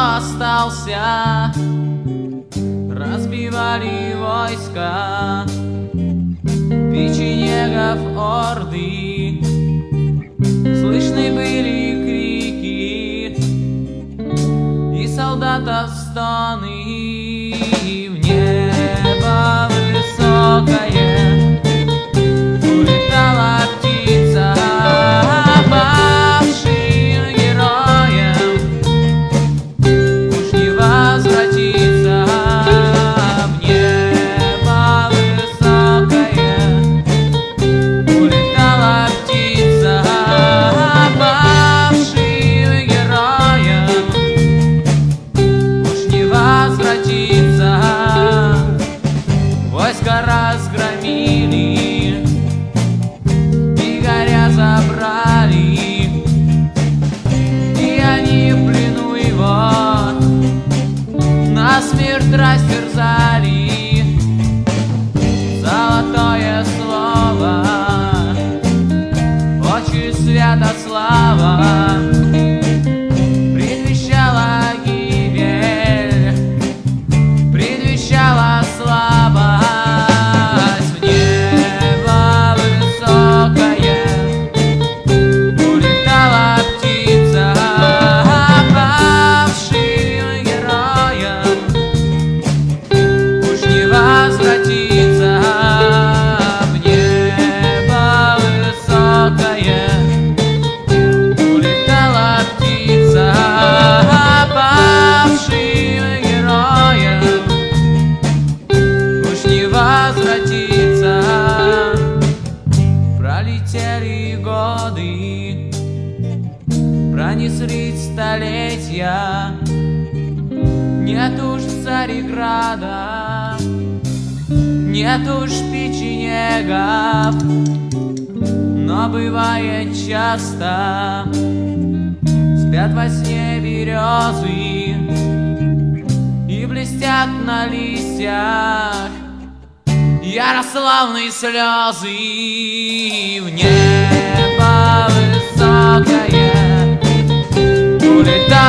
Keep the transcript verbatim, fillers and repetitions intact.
остался, разбивали войска печенегов орды. Слышны были крики и солдатов стоны. И в небо высокое улетала птица, павшим героем уж не возвратится. В небо высокое улетала птица, павшим героем уж не возвратится. Войска разгромили, Игоря забрали, и они в плену его насмерть растерзали. Золотое слово, очень Святослава, предвещала гибель, предвещала слабость. В небо высокое улетала птица, павшим героем уж не возвратится. В небо высокое улетала птица, павшим героем уж не возвратится. Пролетели годы, пронеслись столетия, нет уж Цареграда, нет уж печенегов, но бывает часто спят во сне березы и блестят на листьях ярославные слезы. В небо высокое улетает